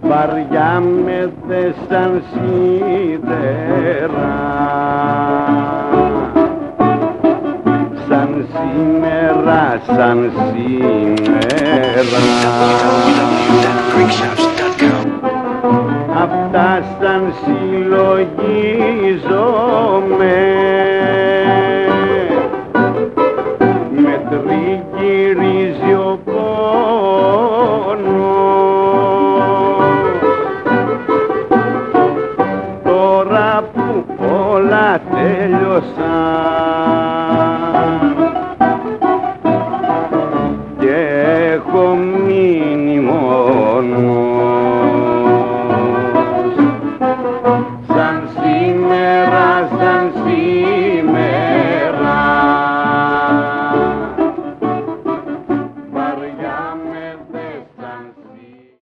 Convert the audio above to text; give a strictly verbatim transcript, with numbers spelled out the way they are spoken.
βαριά με δε σαν σίδερα, σαν σήμερα, σαν σήμερα. Αυτά σαν συλλογή ζωή